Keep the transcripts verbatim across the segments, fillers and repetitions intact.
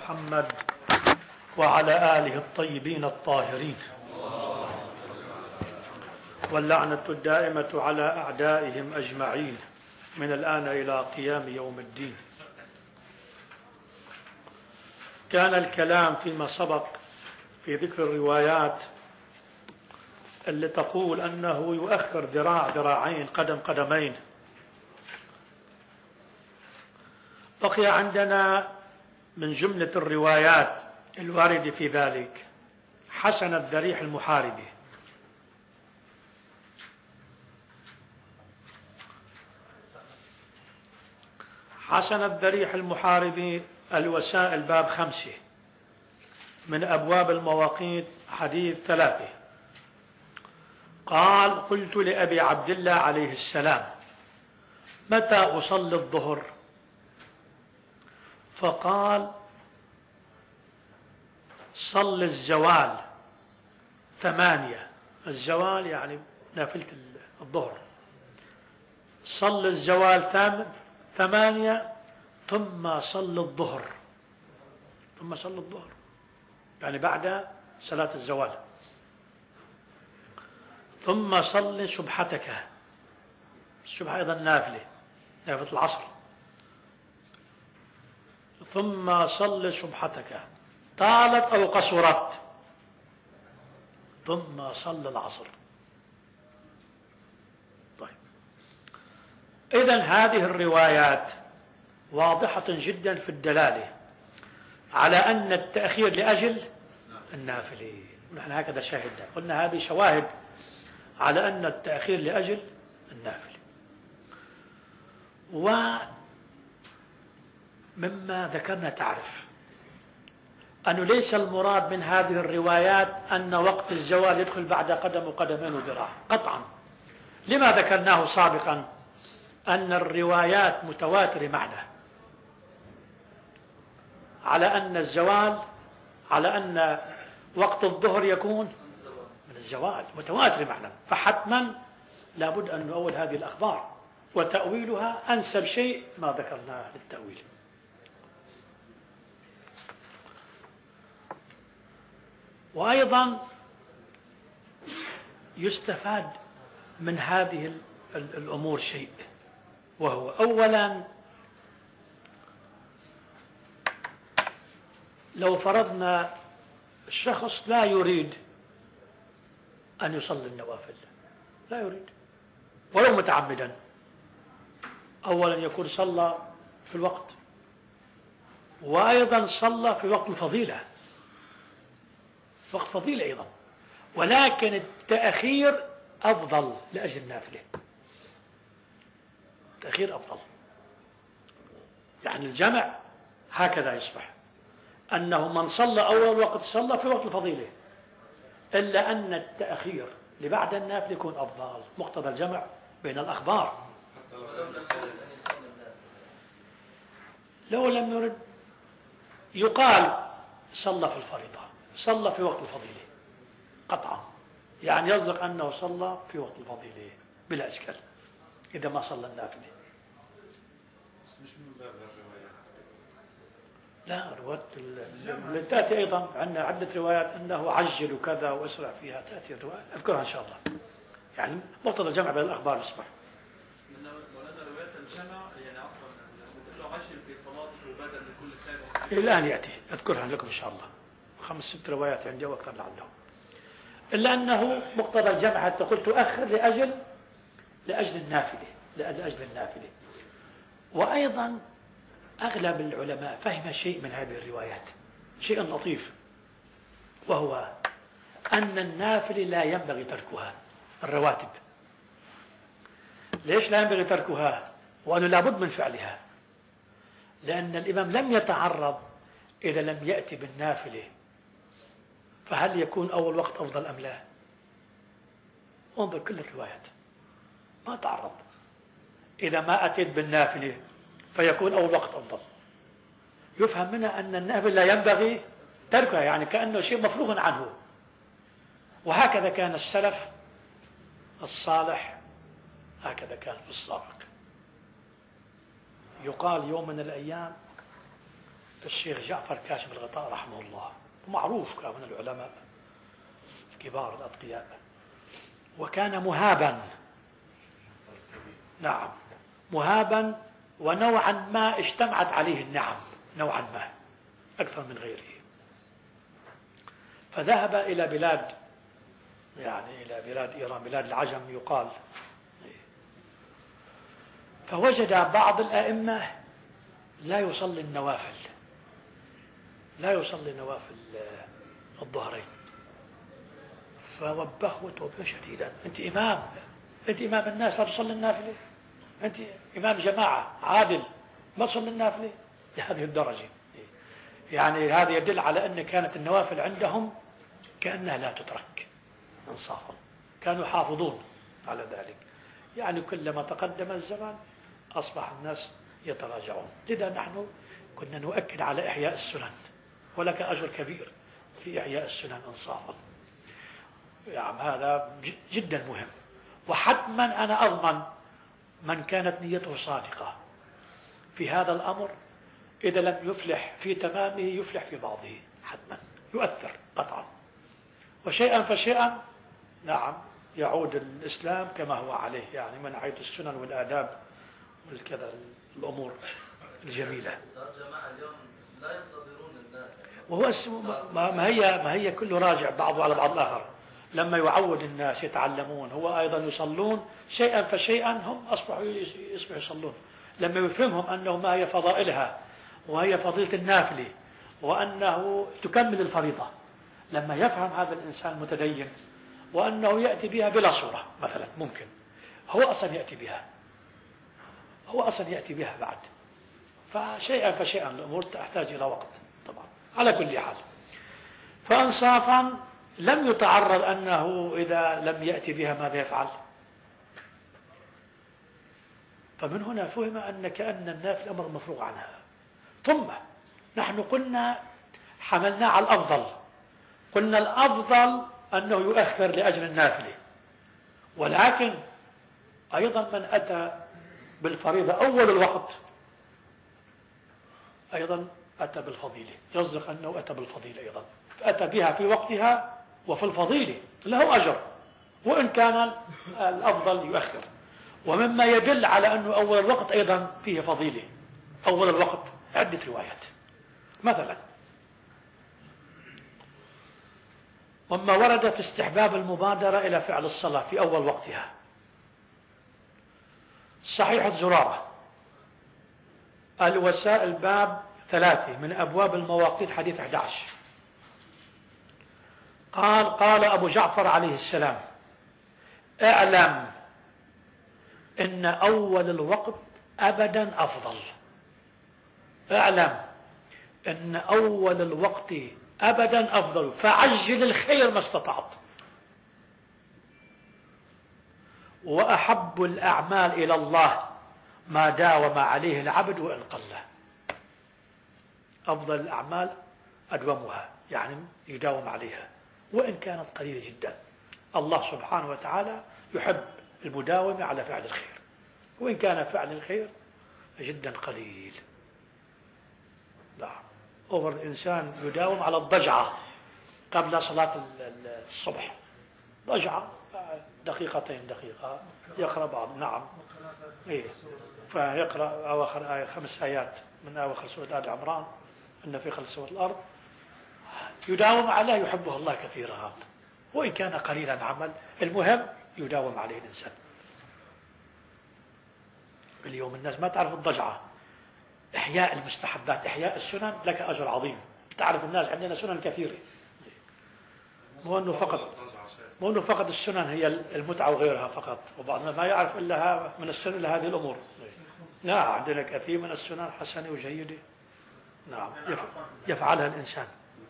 محمد وعلى آله الطيبين الطاهرين، واللعنة الدائمة على أعدائهم أجمعين من الآن إلى قيام يوم الدين. كان الكلام فيما سبق في ذكر الروايات اللي تقول أنه يؤخر ذراع ذراعين قدم قدمين. بقي عندنا من جملة الروايات الواردة في ذلك حسن الذريح المحاربي. حسن الذريح المحاربي الوسائل باب خمسة من أبواب المواقيت حديث ثلاثة. قال: قلت لأبي عبد الله عليه السلام: متى أصلي الظهر؟ فقال: صل الزوال ثمانية. الزوال يعني نافلة الظهر. صل الزوال ثمانية ثم صل الظهر. ثم صل الظهر يعني بعد صلاة الزوال. ثم صل سبحتك. السبحة أيضا نافلة، نافلة العصر. ثم صل سبحتك طالت أو قصرت، ثم صل العصر. طيب، إذن هذه الروايات واضحة جدا في الدلالة على أن التأخير لأجل النافلة. نحن هكذا شاهدنا، قلنا هذه شواهد على أن التأخير لأجل النافلة. ومما ذكرنا تعرف أنه ليس المراد من هذه الروايات أن وقت الزوال يدخل بعد قدم وقدمين وذراع قطعا. لما ذكرناه سابقا أن الروايات متواترة معنا على أن الزوال، على أن وقت الظهر يكون من الزوال، متواتر معنا. فحتما لابد أن نؤول هذه الأخبار، وتأويلها أنسب شيء ما ذكرناه للتأويل. وأيضا يستفاد من هذه الأمور شيء، وهو أولا لو فرضنا الشخص لا يريد أن يصلي النوافل، لا يريد ولو متعمدا، أولا يكون صلى في الوقت، وأيضا صلى في وقت الفضيلة، وقت فضيلة أيضا، ولكن التأخير أفضل لأجل النافلة. التأخير أفضل، يعني الجمع هكذا يصبح أنه من صلى أول وقت صلى في وقت الفضيلة، إلا أن التأخير لبعد النافلة يكون أفضل، مقتضى الجمع بين الأخبار. لو لم يرد يقال صلى في الفريضة، صلى في وقت الفضيلة قطعا، يعني يصدق أنه صلى في وقت الفضيلة بلا إشكال إذا ما صلى النافلة. مش من باب الروايات. لا، روايات تأتي أيضا عندنا عدة روايات أنه عجل وكذا وأسرع فيها، تأتي الروايات أذكرها إن شاء الله. يعني مقتضى الجمع بين الأخبار يصبح. مولانا روايات الجمع يعني عفوا مثل عجل في صلاته وبدل من كل خير. الآن يأتي أذكرها لكم إن شاء الله، خمس ست روايات عندي وأكثر لعله. إلا أنه مقتضى الجمع حتى قلت أخر لأجل لأجل النافلة، لأجل النافلة. وأيضا أغلب العلماء فهم شيء من هذه الروايات، شيء لطيف، وهو أن النافلة لا ينبغي تركها، الرواتب. ليش لا ينبغي تركها؟ وأنه لابد من فعلها، لأن الإمام لم يتعرض إذا لم يأتي بالنافلة، فهل يكون أول وقت أفضل أم لا؟ انظر كل الروايات ما تعرض. إذا ما أتيت بالنافلة فيكون أول وقت أفضل. يفهم منها أن النافلة لا ينبغي تركها، يعني كأنه شيء مفروغ عنه. وهكذا كان السلف الصالح، هكذا كان في السابق. يقال يوم من الأيام الشيخ جعفر كاشف الغطاء رحمه الله، ومعروف كان من العلماء كبار الأتقياء، وكان مهابا، نعم مهابا، ونوعا ما اجتمعت عليه النعم نوعا ما أكثر من غيره. فذهب إلى بلاد، يعني إلى بلاد إيران، بلاد العجم يقال، فوجد بعض الأئمة لا يصلي النوافل، لا يصلي نوافل الظهرين، فوبخه توبيخا شديدا: أنت إمام، أنت إمام الناس لا تصلي النافلة؟ أنت إمام جماعة عادل ما تصلي النافلة؟ لهذه الدرجة. يعني هذا يدل على أن كانت النوافل عندهم كأنها لا تترك انصافا، كانوا يحافظون على ذلك. يعني كلما تقدم الزمان أصبح الناس يتراجعون. لذا نحن كنا نؤكد على إحياء السنن، ولك أجر كبير في إحياء السنن انصافا. يعني هذا جدا مهم، وحتما أنا أضمن من كانت نيته صادقة في هذا الأمر إذا لم يفلح في تمامه يفلح في بعضه، حتما يؤثر قطعا. وشيئا فشيئا نعم يعود الإسلام كما هو عليه، يعني من ناحية السنن والآداب والكذا الأمور الجميلة. وهو ما هي ما هي كله راجع بعضه على بعض الآخر. لما يعود الناس يتعلمون، هو أيضا يصلون، شيئا فشيئا هم أصبحوا يصبحوا يصلون. لما يفهمهم أنه ما هي فضائلها، وهي فضيلة النافلة، وأنه تكمل الفريضة، لما يفهم هذا الإنسان متدين وأنه يأتي بها بلا صورة مثلا، ممكن هو أصلا يأتي بها، هو أصلا يأتي بها بعد. فشيئا فشيئا الأمور تحتاج إلى وقت طبعا. على كل حال، فأنصافا لم يتعرض أنه إذا لم يأتي بها ماذا يفعل. فمن هنا فهم أن كأن النافلة أمر مفروغ عنها. ثم نحن قلنا حملنا على الأفضل، قلنا الأفضل أنه يؤخر لأجل النافلة، ولكن أيضا من أتى بالفريضة أول الوقت أيضا أتى بالفضيلة، يصدق أنه أتى بالفضيلة أيضا، فأتى بها في وقتها وفي الفضيلة له أجر، وإن كان الأفضل يؤخر. ومما يدل على أنه أول الوقت أيضا فيه فضيلة، أول الوقت عدة روايات. مثلا وما ورد في استحباب المبادرة إلى فعل الصلاة في أول وقتها، صحيحة زرارة الوسائل باب ثلاثة من أبواب المواقيت حديث أحد عشر، قال قال أبو جعفر عليه السلام: اعلم إن أول الوقت أبدا أفضل. اعلم إن أول الوقت أبدا أفضل، فعجل الخير ما استطعت، وأحب الأعمال إلى الله ما داوم عليه العبد وإن قل. أفضل الأعمال أدومها، يعني يداوم عليها وإن كانت قليلة جدا. الله سبحانه وتعالى يحب المداومة على فعل الخير، وإن كان فعل الخير جدا قليل. نعم، أمر الإنسان يداوم على الضجعة قبل صلاة الصبح، ضجعة دقيقتين دقيقة يقرأ بعض، نعم إيه، فيقرأ أواخر آية خمس آيات من أواخر سورة آل عمران، إن في خلق سورة الأرض، يداوم عليه يحبه الله كثيرا وإن كان قليلا عمل، المهم يداوم عليه الإنسان. اليوم الناس ما تعرف الضجعة. إحياء المستحبات، إحياء السنن لك أجر عظيم. تعرف الناس عندنا سنن كثيرة، مو أنه فقط مو أنه فقط السنن هي المتعة وغيرها فقط، وبعضنا ما يعرف إلا من السنن إلا هذه الأمور. لا، عندنا كثير من السنن حسنة وجيدة، نعم يفعلها الإنسان.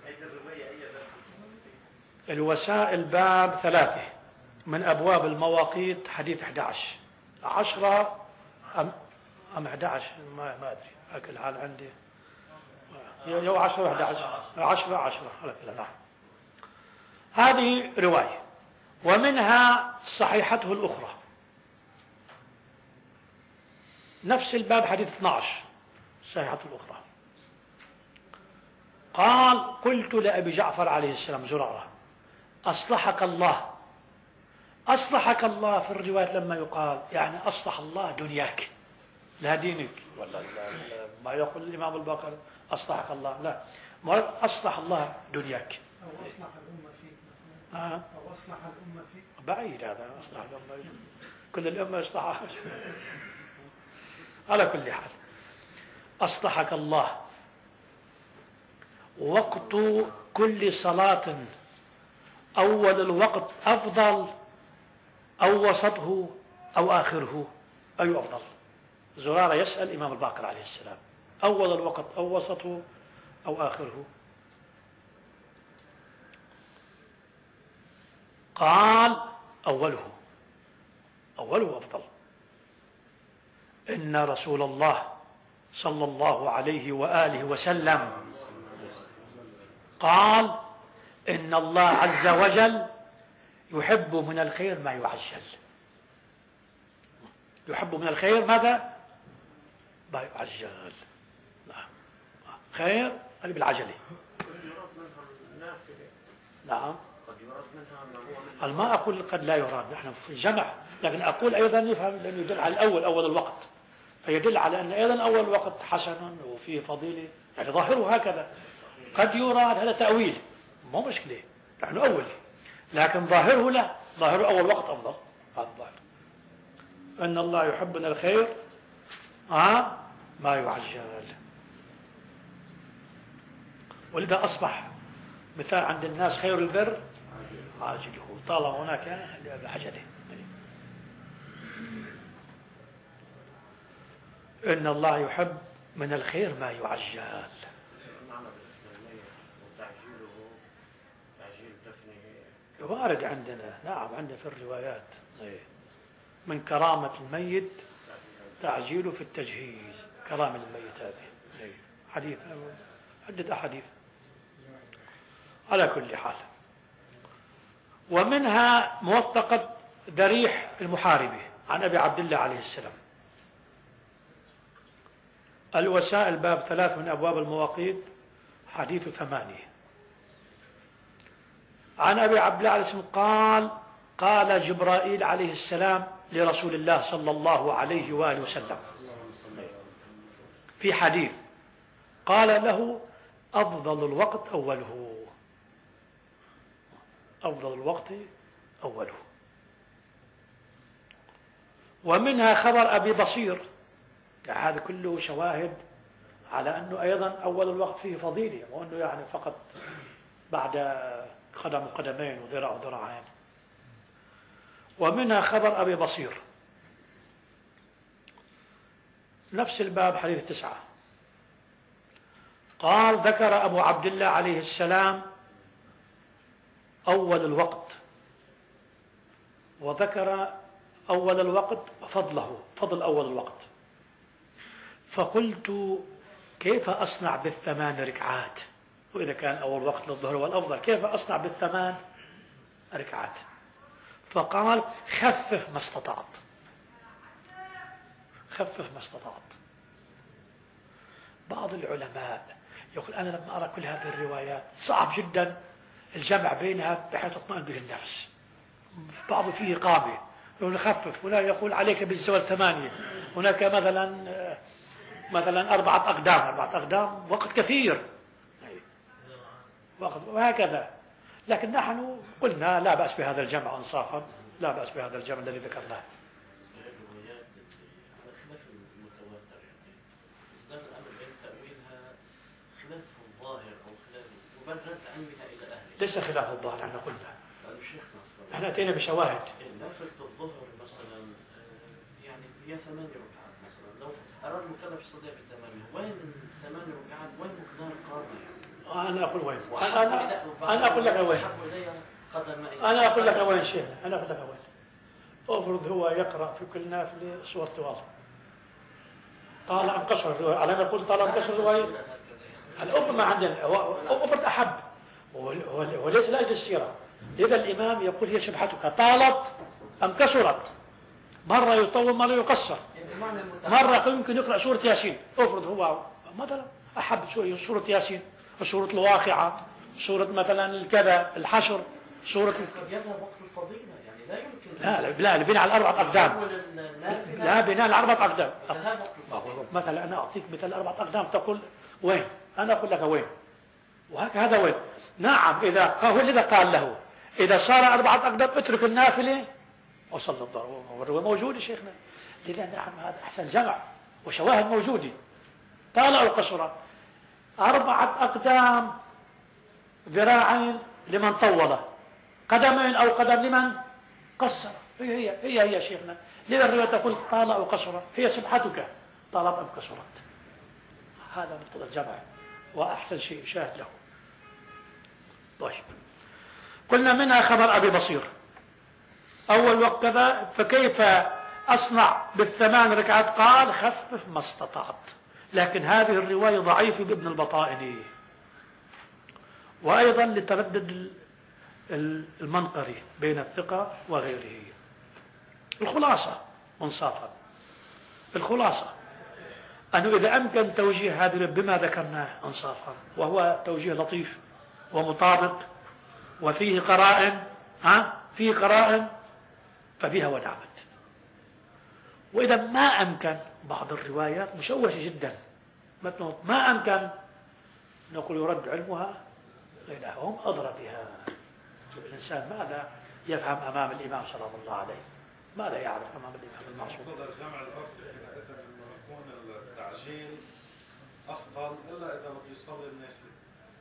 الوسائل باب ثلاثة من أبواب المواقيت حديث أحد عشر، عشرة أم أم أحد عشر، ما ما أدري، أكل حال عندي يو عشرة أحد عشر، عشرة عشرة على كلا. نعم، هذه رواية. ومنها صحيحته الأخرى نفس الباب حديث اثني عشر، صحيحته الأخرى قال قلت لأبي جعفر عليه السلام زرارة أصلحك الله. أصلحك الله في الرواية لما يقال يعني أصلح الله دنياك لا دينك، ولا ما يقول الإمام الباقر أصلحك الله، لا، ما أصلح الله دنياك أو أصلح الأمة فيك. آه. أو أصلح الأمة فيك. بعيد هذا أصلح الأمة، كل الأمة إصلاحها. على كل حال أصلحك الله وقت كل صلاة أول الوقت أفضل أو وسطه أو آخره، أي أفضل؟ زرارة يسأل الإمام الباقر عليه السلام أول الوقت أو وسطه أو آخره؟ قال أوله، أوله أفضل. إن رسول الله صلى الله عليه وآله وسلم قال إن الله عز وجل يحب من الخير ما يعجل. يحب من الخير ماذا؟ ما يعجل. خير هذه بالعجلة. نعم. ما أقول قد لا يراد، نحن في الجمع، لكن أقول أيضا يفهم لأنه يدل على الأول أول الوقت، فيدل على أن أيضا أول الوقت حسن وفيه فضيلة، يعني ظاهره هكذا. قد يراد هذا تأويل مو مشكلة، نحن أول، لكن ظاهره لا، ظاهره أول وقت أفضل. هذا الظاهر أن الله يحب من الخير آه ما يعجل. ولذا أصبح مثال عند الناس خير البر عاجله طال هناك العجله. إن الله يحب من الخير ما يعجل. وارد عندنا، نعم عندنا في الروايات من كرامة الميت تعجيله في التجهيز، كرامة الميت هذه حديث، عدة أحاديث. على كل حال ومنها موثقة ذريح المحاربة عن أبي عبد الله عليه السلام. الوسائل باب ثلاث من أبواب المواقيت حديث ثمانية. عن أبي عبد الله عليه السلام قال قال جبرائيل عليه السلام لرسول الله صلى الله عليه وآله وسلم في حديث قال له أفضل الوقت أوله، أفضل الوقت أوله. ومنها خبر أبي بصير، يعني هذا كله شواهد على أنه أيضا أول الوقت فيه فضيلة، وأنه يعني فقط بعد قدم قدمين وذراع وذراعين. ومنها خبر أبي بصير نفس الباب حديث تسعة. قال ذكر أبو عبد الله عليه السلام أول الوقت، وذكر أول الوقت وفضله، فضل أول الوقت. فقلت كيف أصنع بالثمان ركعات؟ وإذا كان أول وقت للظهر هو الأفضل، كيف أصنع بالثمان ركعات؟ فقال خفف ما استطعت، خفف ما استطعت. بعض العلماء يقول أنا لما أرى كل هذه الروايات صعب جدا الجمع بينها بحيث تطمئن به النفس. بعض فيه قامة يقول خفف، هنا يقول عليك بالزوال ثمانية، هناك مثلا مثلا أربعة أقدام، أربعة أقدام وقت كثير وقت وهكذا. لكن نحن قلنا لا بأس بهذا الجمع إنصافا، لا بأس بهذا الجمع الذي ذكرناه. ليس خلاف الظاهر، احنا قلنا احنا اتينا بشواهد. نافله الظهر مثلا يعني هي ثمان ركعات مثلا، لو اراد المكلف الصلاه بثمانيه، وين الثمان ركعات؟ وين مقدار قاضي؟ انا اقول وين، انا انا انا اقول لك وين، انا اقول لك وين شيخ، انا اقول لك وين. افرض هو يقرا في كل نافله سوره طوال، طال ام قصر الروايه، على ما نقول طال ام قصر الروايه. الافرض ما عندنا، افرض احب وليس لاجل السيره. لذا الامام يقول هي شبهتك طالت ام كسرت، مره يطول مره يقصر، مره يمكن يقرا سوره ياسين. افرض هو مثلا احب سوره ياسين سورة الواقعة، سورة مثلا الكذا، الحشر، سورة قد يذهب وقت الفضيلة، يعني لا يمكن لا لا لا بناء على أربعة أقدام. أول النافلة لا بناء على أربعة أقدام. ذهاب وقت الفضيلة. مثلا أنا أعطيك مثال أربعة أقدام، تقول وين؟ أنا أقول لك وين؟ وهكذا وين؟ نعم، إذا هو الذي قال له إذا صار أربعة أقدام اترك النافلة وصل الضرورة، والرواية موجودة شيخنا. لذا نحن هذا أحسن جمع وشواهد موجودة. طال أو قصر، أربعة أقدام ذراعين لمن طول، قدمين أو قدم لمن قصر. هي هي هي هي شيخنا. لذا الرواية تقول طال أو قصر، هي سبحتك طالت أم قصرت. هذا مقتضى الجمع وأحسن شيء شاهد له. طيب، قلنا منها خبر أبي بصير أول وقت كذا، فكيف أصنع بالثمان ركعات؟ قال خفف ما استطعت. لكن هذه الرواية ضعيفة بابن البطائني، وأيضا لتردد المنقري بين الثقة وغيره. الخلاصة منصافا، الخلاصة أنه إذا أمكن توجيه هذه بما ذكرناه انصافا، وهو توجيه لطيف ومطابق وفيه قرائن، ها فيه قرائن، فبها ونعمت. وإذا ما أمكن، بعض الروايات مشوشة جدا، مثلا ما أمكن، نقول يرد علمها إلى هم أضرب بها. الإنسان ماذا يفهم أمام الإمام صلى الله عليه؟ ماذا يعرف أمام الإمام المعصوم؟ هذا الجمع الأفضل إذا أتى أنه يكون التعجيل أفضل إلا إذا بده يصلي النافلة.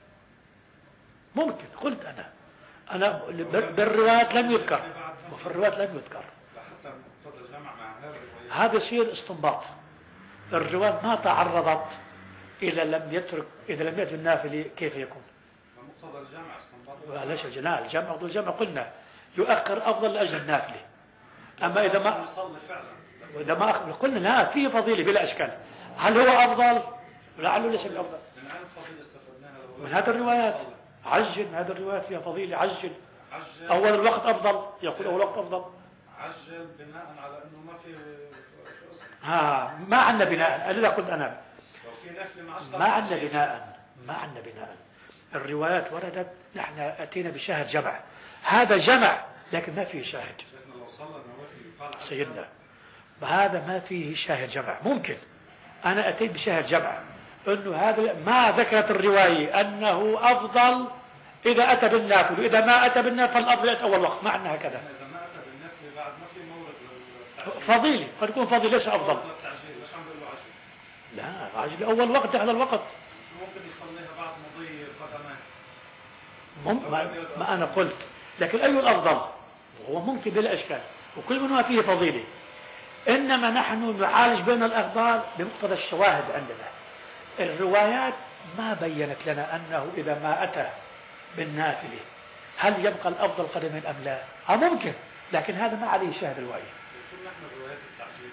ممكن، قلت أنا أنا بالروايات لم يذكر، وفي الروايات لم يذكر. لحتى مقتضى الجمع مع هذا الروايات هذا يصير استنباط. الروايات ما تعرضت إذا لم يترك، إذا لم يأتي النافلة كيف يكون؟ مقتضى الجمع استنباط. ليش الجمع؟ الجمع أفضل الجمع قلنا يؤخر أفضل لأجل النافلة. أما إذا ما يصلي فعلا، وإذا ما أخبر قلنا لا، فيه فضيلة بلا إشكال. هل هو أفضل؟ لعله ليس بأفضل. من أين فضيلة استفدناها؟ من هذه الروايات عجل، من هذه الروايات فيها فضيلة. عجل عجل أول الوقت أفضل، يقول أول الوقت أفضل. عجل بناء على أنه ما في شو اسمه، ها ما عندنا بناء، أنا قلت أنا لو في نفل مع ما عندنا بناء، ما عندنا بناء. الروايات وردت، نحن أتينا بشاهد جمع، هذا جمع لكن ما فيه شاهد. شيخنا لو صلى النوافل يقال سيدنا هذا ما فيه شاهد جمع. ممكن أنا أتيت بشاهد جمع أنه هذا ما ذكرت الرواية أنه أفضل إذا أتى بالنافل، وإذا ما أتى بالنافل فالأفضل يأتي أول وقت. ما عندنا هكذا. إذا ما أتى بالنفل بعد ما في مورد للتعجيل. فضيلة قد يكون فضيلة ليس أفضل. التعجيل ليش عم بيقول له عجل؟ لا، عجل أول وقت هذا الوقت. ممكن يصليها بعد مضي قدمين. مم... ما... ما أنا قلت، لكن أي الأفضل؟ هو ممكن بلا إشكال، وكل منها فيه فضيلة. إنما نحن نعالج بين الأفضال بمقتضى الشواهد عندنا. الروايات ما بينت لنا أنه إذا ما أتى بالنافلة هل يبقى الأفضل قدمين أم لا؟ ها ممكن، لكن هذا ما عليه شاهد رواية. يكون نحن روايات التعجيل.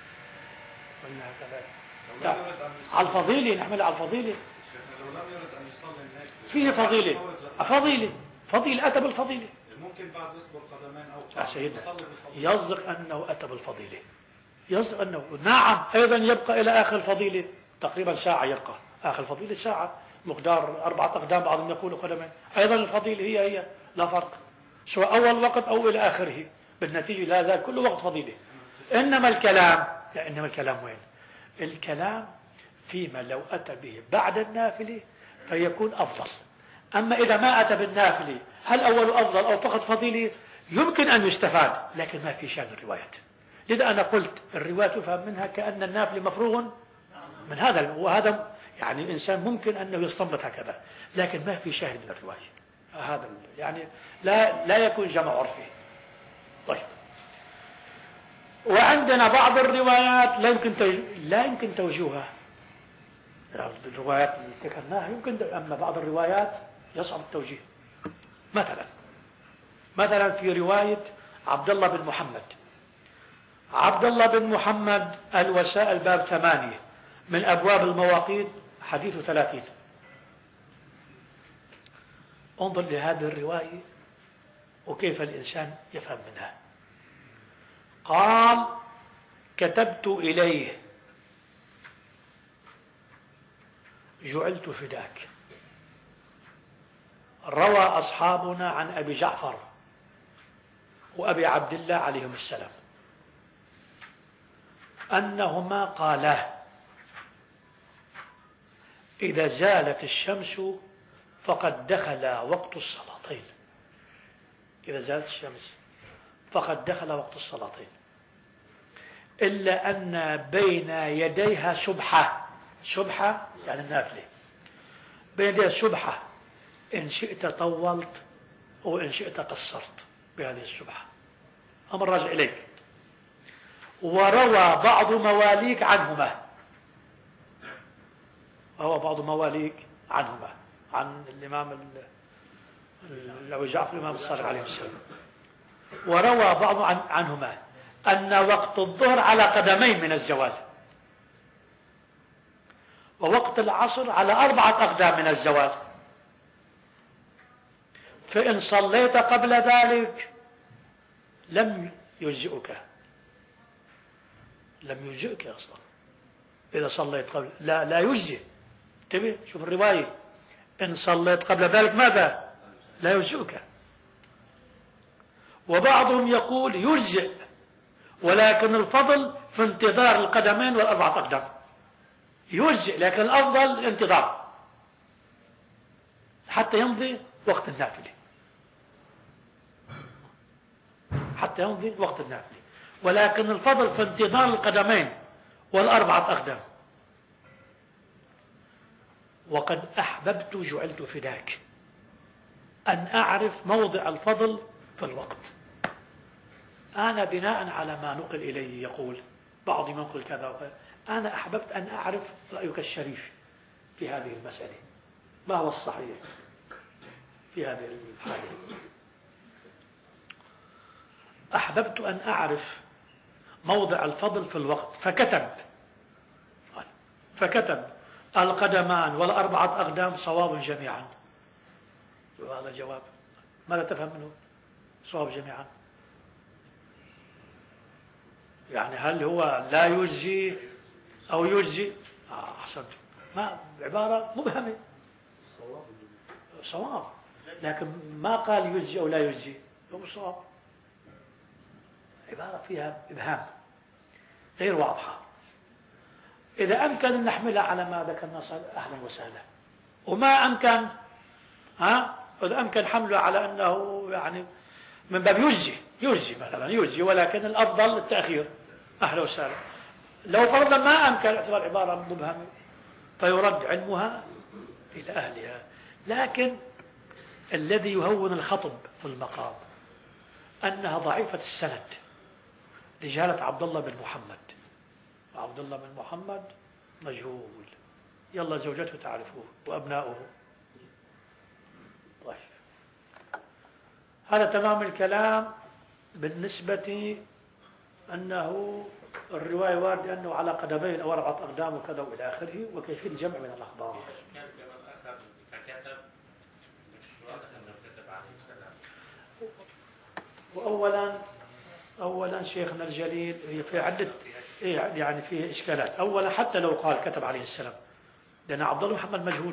قلنا هكذا. لو لا، لم يرد أن يصلي- على الفضيلة نحمل على الفضيلة. شيخنا لو لم يرد أن يصلي النافلة فيه فضيلة، فضيلة فضيلة أتى بالفضيلة. ممكن بعد يصبر قدمين أو يا سيدنا يصلي بالفضيلة. يصدق أنه أتى بالفضيلة، يصدق أنه نعم. أيضا يبقى إلى آخر الفضيلة تقريبا ساعة، يبقى آخر الفضيلة ساعة، مقدار أربعة أقدام، بعضهم يقول قدمين. أيضا الفضيلة هي هي لا فرق، سواء أول وقت أو إلى آخره، بالنتيجة لا زال كل وقت فضيلة. إنما الكلام، لا إنما الكلام وين؟ الكلام فيما لو أتى به بعد النافلة فيكون أفضل. أما إذا ما أتى بالنافلة هل أول أفضل أو فقط فضيلة؟ يمكن أن يستفاد، لكن ما في شأن الروايات. لذا أنا قلت الروايات يفهم منها كأن النافلة مفروغ من هذا، وهذا يعني الإنسان ممكن أنه يستنبط هكذا، لكن ما في شاهد من الرواية. هذا يعني لا لا يكون جمع عرفي. طيب، وعندنا بعض الروايات لا يمكن توجيه لا يمكن توجيهها. الروايات اللي ذكرناها يمكن، أما بعض الروايات يصعب التوجيه. مثلا مثلا في رواية عبد الله بن محمد عبد الله بن محمد الوسائل باب ثمانية من أبواب المواقيت حديث ثلاثين. انظر لهذه الرواية وكيف الإنسان يفهم منها. قال: كتبت إليه جعلت فداك. روى أصحابنا عن أبي جعفر وأبي عبد الله عليهم السلام أنهما قالا: إذا زالت الشمس فقد دخل وقت الصلاتين. إذا زالت الشمس فقد دخل وقت الصلاتين، إلا أن بين يديها سبحة. سبحة يعني النافلة، بين يديها سبحة، إن شئت طولت وإن شئت قصرت بهذه السبحة، أمر راجع إليك. وروى بعض مواليك عنهما، روى بعض مواليك عنهما عن الإمام أبي جعفر الإمام الصادق عليه السلام، وروى بعض عن عنهما أن وقت الظهر على قدمين من الزوال، ووقت العصر على أربعة أقدام من الزوال، فإن صليت قبل ذلك لم يجزئك، لم يجزئك أصلا. إذا صليت قبل لا لا يجزئ. انتبه، شوف الرواية: إن صليت قبل ذلك ماذا؟ لا يجزئك. وبعضهم يقول يجزئ، ولكن الفضل في انتظار القدمين والأربعة أقدام. يجزئ، لكن الأفضل الانتظار حتى يمضي وقت النافلة، حتى يمضي وقت النافلة، ولكن الفضل في انتظار القدمين والأربعة أقدام. وقد أحببت جعلت فداك أن أعرف موضع الفضل في الوقت. أنا بناء على ما نقل إلي يقول بعض من يقول كذا وكذا، أنا أحببت أن أعرف رأيك الشريف في هذه المسألة، ما هو الصحيح في هذه الحالة. أحببت أن أعرف موضع الفضل في الوقت، فكتب فكتب القدمان والأربعة أقدام صواب جميعا. هذا جواب، ماذا تفهم منه؟ صواب جميعا، يعني هل هو لا يجزي أو يجزي؟ آه أحسنت، ما عبارة مبهمة، صواب، لكن ما قال يجزي أو لا يجزي، هو صواب، عبارة فيها إبهام غير واضحة. إذا أمكن أن نحملها على ما ذكرنا أهلا وسهلا، وما أمكن ها إذا أمكن حمله على أنه يعني من باب يجزي يجزي مثلا يجزي، ولكن الأفضل التأخير، أهلا وسهلا. لو فرضا ما أمكن اعتبار عبارة مبهمة فيرد علمها إلى أهلها. لكن الذي يهون الخطب في المقام أنها ضعيفة السند لجهالة عبد الله بن محمد. عبد الله بن محمد مجهول، يلا زوجته تعرفوه وأبناؤه. طيب، هذا تمام الكلام بالنسبة أنه الرواية واردة أنه على قدمين أو أربعة أقدام وكذا وإلى آخره، وكيفية الجمع من الأخبار. وأولا أولا شيخنا الجليل في عدة يعني فيه إشكالات. أولا حتى لو قال كتب عليه السلام، لأن عبد الله محمد مجهول،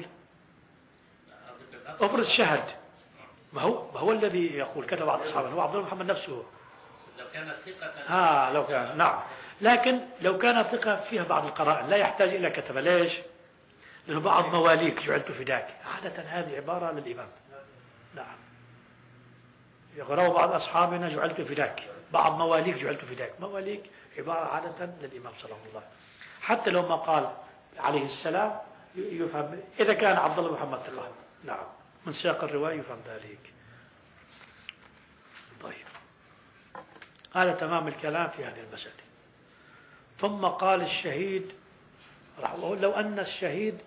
أفرض شهد، ما هو ما هو الذي يقول كتب على أصحابه، هو عبد الله محمد نفسه. لو كان ثقة ها لو كان نعم، لكن لو كان ثقة فيها بعض القرائن لا يحتاج إلى كتب. ليش؟ لأنه بعض مواليك جعلت فداك، عادة هذه عبارة للإمام. نعم، يقرأ بعض أصحابنا جعلت فداك، بعض مواليك جعلت فداك. مواليك عبارة عادة للإمام صلى الله عليه وسلم، حتى لو ما قال عليه السلام يفهم إذا كان عبد الله محمد ثقة. نعم، من سياق الرواية يفهم ذلك. طيب، هذا تمام الكلام في هذه المسألة. ثم قال الشهيد، لو أن الشهيد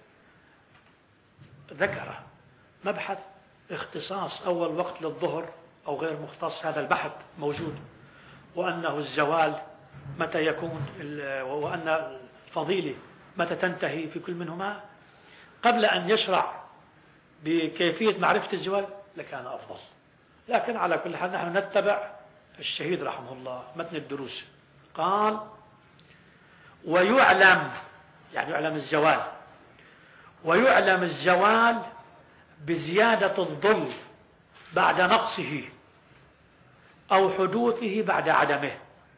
ذكر مبحث اختصاص أول وقت للظهر أو غير مختص، هذا البحث موجود، وأنه الزوال متى يكون، وأن الفضيلة متى تنتهي في كل منهما، قبل أن يشرع بكيفية معرفة الزوال لكان أفضل. لكن على كل حال نحن نتبع الشهيد رحمه الله متن الدروس. قال: ويعلم، يعني يعلم الزوال، ويعلم الزوال بزيادة الظل بعد نقصه أو حدوثه بعد عدمه،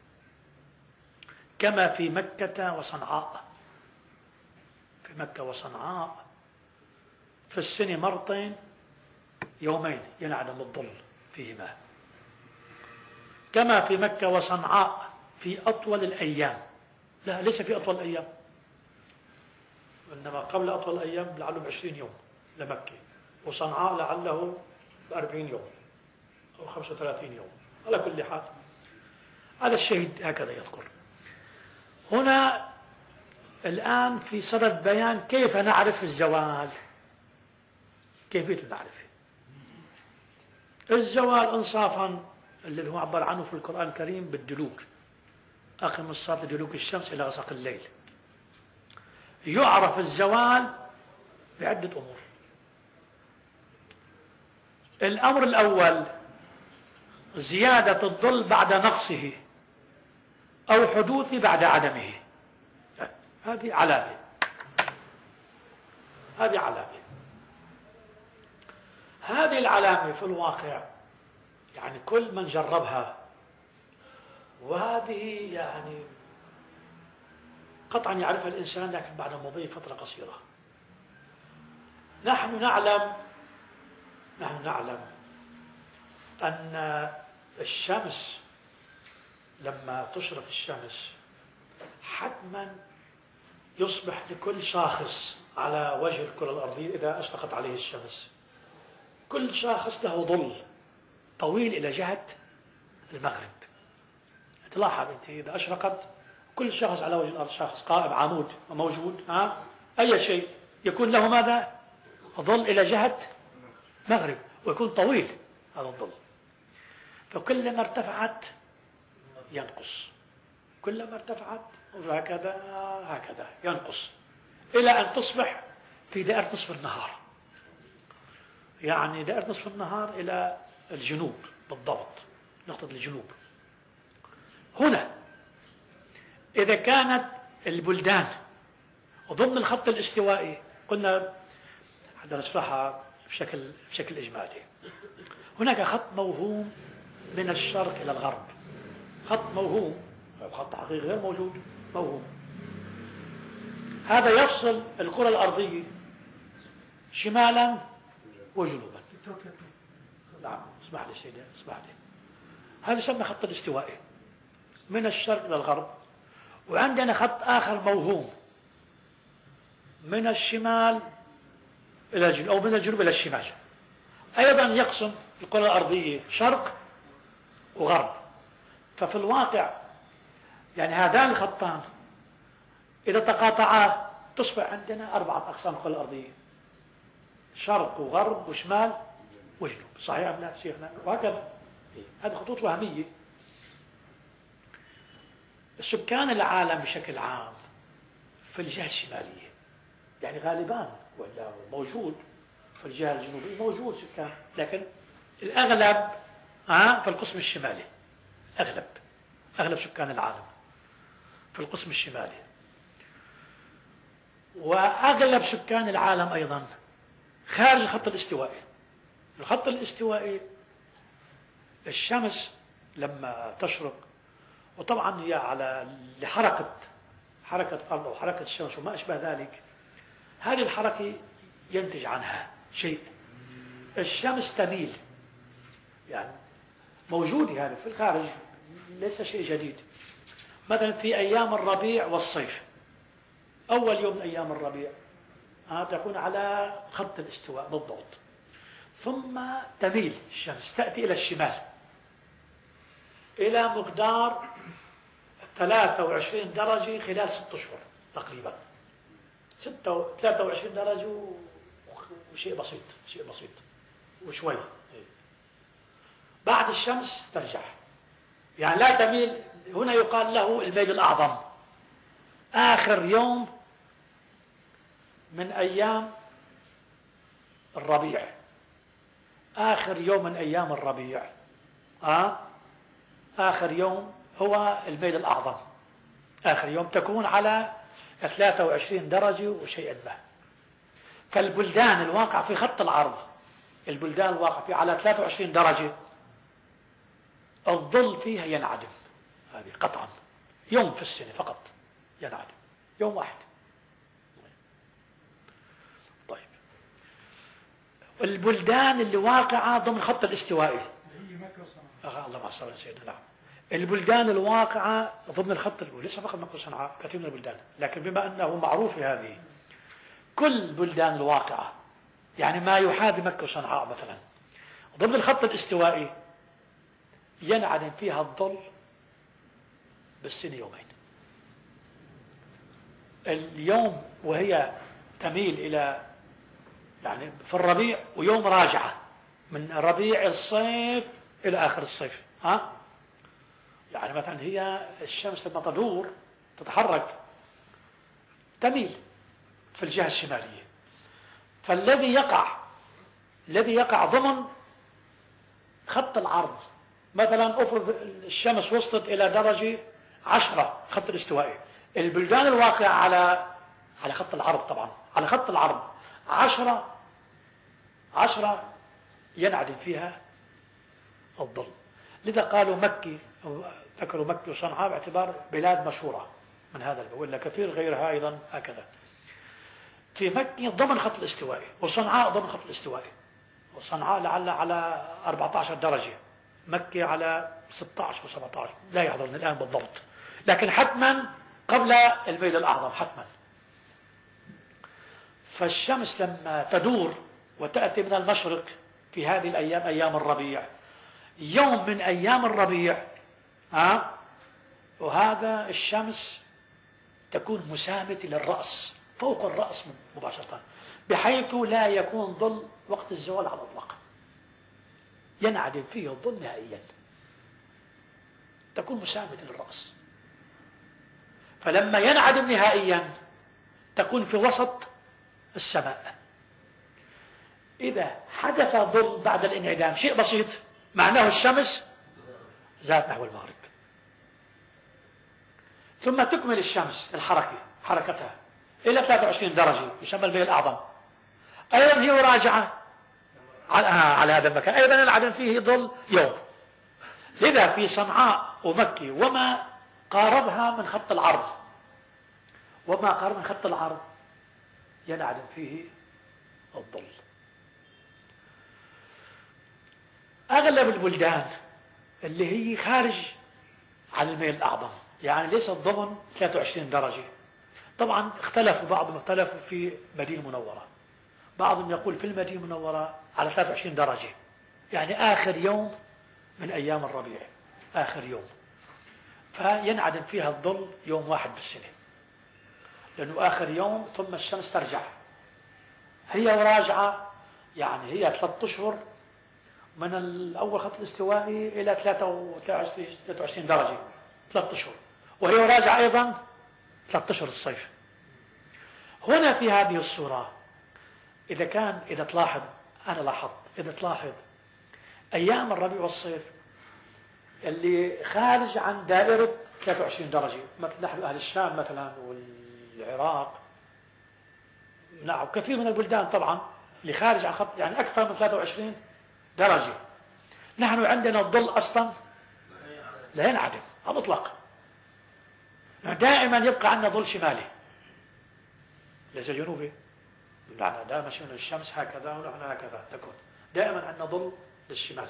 كما في مكة وصنعاء. في مكة وصنعاء في السنة مرتين يومين ينعدم الظل فيهما، كما في مكة وصنعاء في أطول الأيام. لا، ليس في أطول الأيام، إنما قبل أطول الأيام لعله بعشرين يوم لمكة، وصنعاء لعله بأربعين يوم أو خمسة وثلاثين يوم. على كل حال على الشهيد هكذا يذكر. هنا الآن في صدد بيان كيف نعرف الزوال، كيفية المعرفة. الزوال إنصافا الذي هو عبر عنه في القرآن الكريم بالدلوك، أقم الصلاة لدلوك الشمس إلى غسق الليل. يعرف الزوال بعدة أمور. الأمر الأول زيادة الظل بعد نقصه أو حدوثه بعد عدمه. هذه علامة، هذه علامة. هذه العلامة في الواقع يعني كل من جربها، وهذه يعني قطعا يعرفها الإنسان لكن بعد مضي فترة قصيرة. نحن نعلم نحن نعلم أن الشمس لما تشرق الشمس حتما يصبح لكل شاخص على وجه الكرة الأرضية إذا أشرقت عليه الشمس، كل شاخص له ظل طويل إلى جهة المغرب. تلاحظ أنت إذا أشرقت كل شخص على وجه الأرض، شخص قائم عمود موجود، ها أي شيء يكون له ماذا؟ ظل إلى جهة مغرب، ويكون طويل هذا الظل. فكلما ارتفعت ينقص، كلما ارتفعت هكذا هكذا ينقص إلى أن تصبح في دائرة نصف النهار. يعني دائرة نصف النهار إلى الجنوب بالضبط، نقطة الجنوب. هنا إذا كانت البلدان ضمن الخط الاستوائي، قلنا حتى نشرحها بشكل بشكل إجمالي، هناك خط موهوم من الشرق إلى الغرب، خط موهوم، خط حقيقي غير موجود، موهوم. هذا يفصل الكرة الأرضية شمالا وجنوبا. نعم، اسمح لي سيدي، اسمح لي. هذا يسمى خط الاستوائي من الشرق إلى الغرب. وعندنا خط آخر موهوم من الشمال إلى الجنوب، أو من الجنوب إلى الشمال، أيضا يقسم الكرة الأرضية شرق وغرب. ففي الواقع يعني هذان الخطان إذا تقاطعا تصبح عندنا أربعة أقسام الكرة الأرضية، شرق وغرب وشمال وجنوب. صحيح أم لا شيخنا؟ وهكذا. هذه خطوط وهمية. سكان العالم بشكل عام في الجهة الشمالية، يعني غالبا ولا موجود في الجهة الجنوبية موجود سكان، لكن الأغلب ها في القسم الشمالي. أغلب أغلب سكان العالم في القسم الشمالي. وأغلب سكان العالم أيضا خارج الخط الاستوائي. الخط الاستوائي الشمس لما تشرق، وطبعا هي على لحركة حركة الأرض أو حركة الشمس وما أشبه ذلك، هذه الحركة ينتج عنها شيء. الشمس تميل، يعني موجودة هذا في الخارج، ليس شيء جديد. مثلا في أيام الربيع والصيف، أول يوم من أيام الربيع تكون على خط الاستواء بالضبط، ثم تميل الشمس تأتي إلى الشمال إلى مقدار ثلاثة وعشرين درجة خلال ست أشهر تقريبا، ثلاثة وعشرين درجة وشيء بسيط، شيء بسيط وشوي. بعد الشمس ترجع، يعني لا تميل. هنا يقال له الميل الأعظم، آخر يوم من أيام الربيع، آخر يوم من أيام الربيع آه؟ آخر يوم هو الميل الأعظم. آخر يوم تكون على ثلاثة وعشرين درجة وشيء ما. فالبلدان الواقع في خط العرض البلدان الواقعة فيها على ثلاثة وعشرين درجة الظل فيها ينعدم، هذه قطعا يوم في السنة فقط ينعدم، يوم واحد. طيب البلدان اللي واقعة ضمن خط الاستوائي، هي مكة وصنعاء. الله مع الصلاة سيدنا. نعم، البلدان الواقعة ضمن الخط الأول ليس فقط مكة وصنعاء، كثير من البلدان، لكن بما أنه معروف هذه كل البلدان الواقعة، يعني ما يحاذي مكة وصنعاء مثلا ضمن الخط الاستوائي ينعدم فيها الظل بالسنة يومين. اليوم وهي تميل إلى يعني في الربيع، ويوم راجعة من ربيع الصيف إلى آخر الصيف. ها يعني مثلا هي الشمس لما تدور تتحرك تميل في الجهة الشمالية، فالذي يقع الذي يقع ضمن خط العرض مثلا افرض الشمس وصلت إلى درجة عشرة خط الاستوائي، البلدان الواقعة على على خط العرض طبعا على خط العرض عشرة عشرة ينعدم فيها الظل. لذا قالوا مكي أو ذكروا مكة وصنعاء باعتبار بلاد مشهورة من هذا الباب، ولا كثير غيرها أيضا هكذا. في مكة ضمن خط الاستوائي، وصنعاء ضمن خط الاستوائي، وصنعاء لعل على أربعة عشر درجة، مكة على ستة عشر و17 لا يحضرني الآن بالضبط، لكن حتما قبل الميل الأعظم حتما. فالشمس لما تدور وتأتي من المشرق في هذه الأيام أيام الربيع، يوم من أيام الربيع ها وهذا الشمس تكون مسامة للرأس فوق الرأس مباشرة، بحيث لا يكون ظل وقت الزوال على الإطلاق، ينعدم فيه الظل نهائيا، تكون مسامة للرأس. فلما ينعدم نهائيا تكون في وسط السماء. إذا حدث ظل بعد الانعدام شيء بسيط معناه الشمس ذات نحو المغرب، ثم تكمل الشمس الحركة حركتها إلى ثلاثة وعشرين درجة يسمى الميل الأعظم، أيضا هي راجعة على, على هذا المكان، أيضا ينعدم فيه ظل يوم. لذا في صنعاء ومكة وما قاربها من خط العرض وما قارب من خط العرض ينعدم فيه الظل. أغلب البلدان اللي هي خارج عن الميل الأعظم يعني ليست ضمن ثلاثة وعشرين درجة، طبعا اختلفوا بعضهم اختلفوا في مدينة منورة، بعضهم يقول في المدينة المنورة على ثلاثة وعشرين درجة يعني آخر يوم من أيام الربيع آخر يوم، فينعدم فيها الظل يوم واحد بالسنة لأنه آخر يوم ثم الشمس ترجع هي وراجعة، يعني هي ثلاثة أشهر من الأول خط الاستوائي إلى ثلاثة وعشرين درجة ثلاثة أشهر، وهي راجعة أيضا ثلاثة أشهر الصيف. هنا في هذه الصورة إذا كان إذا تلاحظ أنا لاحظت إذا تلاحظ أيام الربيع والصيف اللي خارج عن دائرة ثلاثة وعشرين درجة مثل نحن أهل الشام مثلا والعراق، نعم كثير من البلدان طبعا اللي خارج عن خط يعني أكثر من ثلاثة وعشرين درجة، نحن عندنا الظل أصلا لا ينعدم على الإطلاق، دائما يبقى عندنا ظل شمالي ليس جنوبي، نحن دائما الشمس هكذا ونحن هكذا تكون دائما عندنا ظل للشمال،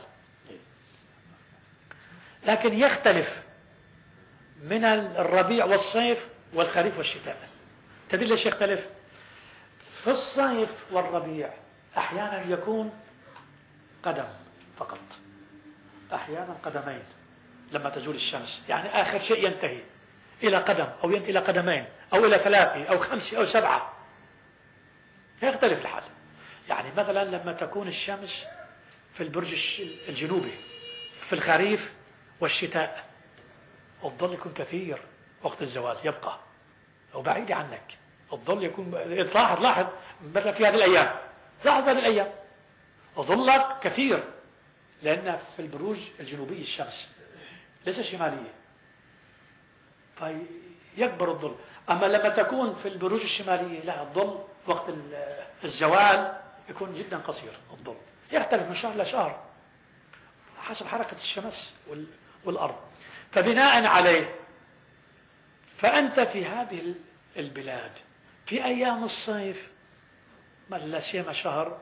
لكن يختلف من الربيع والصيف والخريف والشتاء. تدري ليش يختلف؟ في الصيف والربيع أحيانا يكون قدم فقط، أحيانا قدمين لما تزول الشمس، يعني آخر شيء ينتهي إلى قدم أو ينتهي إلى قدمين أو إلى ثلاثة أو خمسة أو سبعة، يختلف الحال. يعني مثلا لما تكون الشمس في البرج الجنوبي في الخريف والشتاء الظل يكون كثير وقت الزوال يبقى أو بعيد عنك، الظل يكون لاحظ لاحظ مثلا في هذه الأيام لاحظ هذه الأيام ظلك كثير لأن في البروج الجنوبية الشمس ليس الشمالية فيكبر الظل. أما لما تكون في البروج الشمالية لا الظل وقت الزوال يكون جدا قصير الظل، يختلف من شهر لشهر حسب حركة الشمس والأرض. فبناء عليه فأنت في هذه البلاد في أيام الصيف ما لا سيما شهر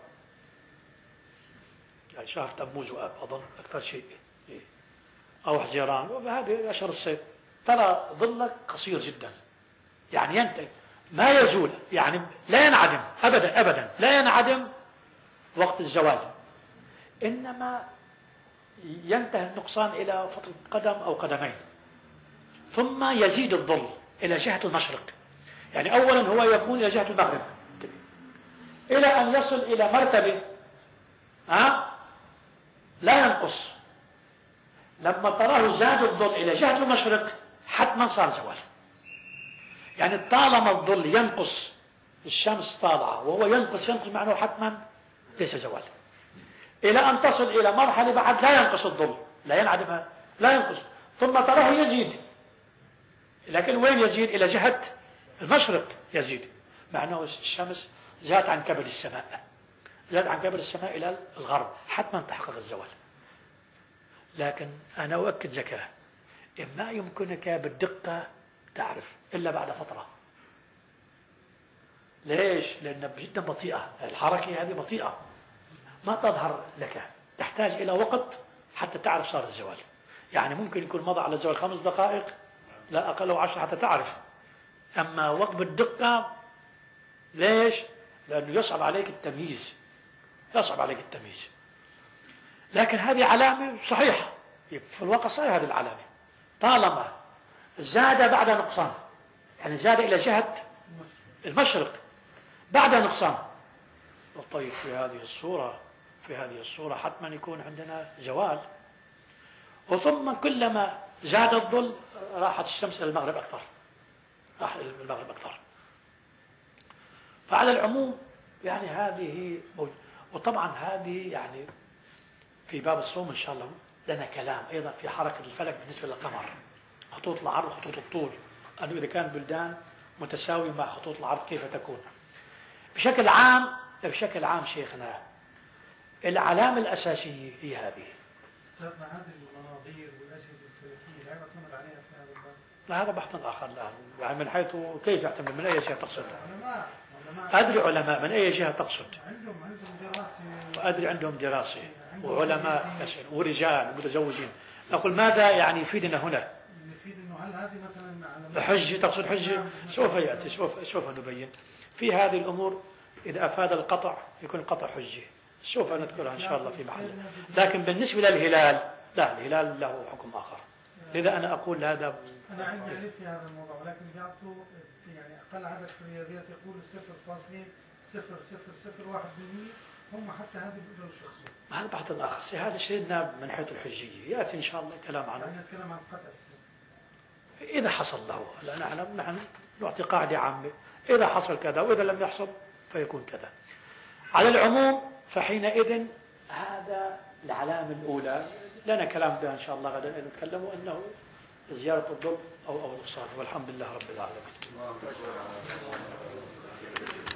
يعني شهر تموز وآب أظن أكثر شيء أو حزيران وهذه أشهر الصيف ترى ظلك قصير جدا يعني ينتهي ما يزول يعني لا ينعدم أبدا أبدا لا ينعدم وقت الزوال إنما ينتهي النقصان إلى فطر قدم أو قدمين ثم يزيد الظل إلى جهة المشرق يعني أولا هو يكون إلى جهة المغرب إلى أن يصل إلى مرتبة ها لا ينقص لما تراه زاد الظل إلى جهة المشرق حتما صار زوال يعني طالما الظل ينقص الشمس طالعة وهو ينقص ينقص معناه حتما ليس زوال إلى أن تصل إلى مرحلة بعد لا ينقص الظل لا ينعدم لا ينقص ثم تراه يزيد لكن وين يزيد إلى جهة المشرق يزيد معناه الشمس زاد عن كبد السماء زاد عن كبد السماء إلى الغرب حتما تحقق الزوال. لكن أنا أؤكد لك ما يمكنك بالدقة تعرف إلا بعد فترة. ليش؟ لأنها جدا بطيئة الحركة هذه بطيئة ما تظهر لك تحتاج إلى وقت حتى تعرف صار الزوال يعني ممكن يكون مضى على الزوال خمس دقائق لا أقل أو عشر حتى تعرف أما وقت بالدقة ليش؟ لأنه يصعب عليك التمييز يصعب عليك التمييز لكن هذه علامة صحيحة في الواقع صحيح هذه العلامة طالما زاد بعد نقصان يعني زاد إلى جهة المشرق بعد نقصان طيب في هذه الصورة في هذه الصورة حتما يكون عندنا زوال وثم كلما زاد الظل راحت الشمس إلى المغرب أكثر راح إلى المغرب أكثر. فعلى العموم يعني هذه موجود. وطبعا هذه يعني في باب الصوم إن شاء الله لنا كلام أيضا في حركة الفلك بالنسبة للقمر خطوط العرض خطوط الطول أنه إذا كان بلدان متساوية مع خطوط العرض كيف تكون بشكل عام. بشكل عام شيخنا العلامة الأساسية هي هذه. أستاذنا هذه المناظير والأجهزة الفلكية لا يعتمد عليها في هذا الباب؟ لا هذا بحث آخر لا يعني من حيث كيف يعتمد من أي جهة تقصد؟ علماء علماء أدري علماء من أي جهة تقصد؟ عندهم عندهم دراسة وأدري عندهم دراسة وعلماء ورجال متزوجين. أقول ماذا يعني يفيدنا هنا؟ يفيد إنه هل هذه مثلا على حجة تقصد حجة سوف يأتي سوف سوف نبين في هذه الأمور إذا أفاد القطع يكون القطع حجة سوف نذكرها إن شاء الله في محل. لكن بالنسبة للهلال لا الهلال له حكم آخر لذا أنا أقول هذا أنا عندي علم في هذا الموضوع ولكن جابته يعني أقل عدد في الرياضيات يقول صفر فاصلة صفر صفر صفر واحد بالمئة هم حتى هذه بيقدروا يشخصوا. هذا بحث آخر هذا شيء من حيث الحجية يأتي إن شاء الله كلام عنه. يعني نتكلم عن قطع السن إذا حصل له لا نعلم نحن نعطي قاعدة عامة إذا حصل كذا وإذا لم يحصل فيكون كذا. على العموم فحينئذ هذا العلامة الأولى لنا كلام بها إن شاء الله غدا نتكلم أنه زيارة الظل أو أو النقصان والحمد لله رب العالمين.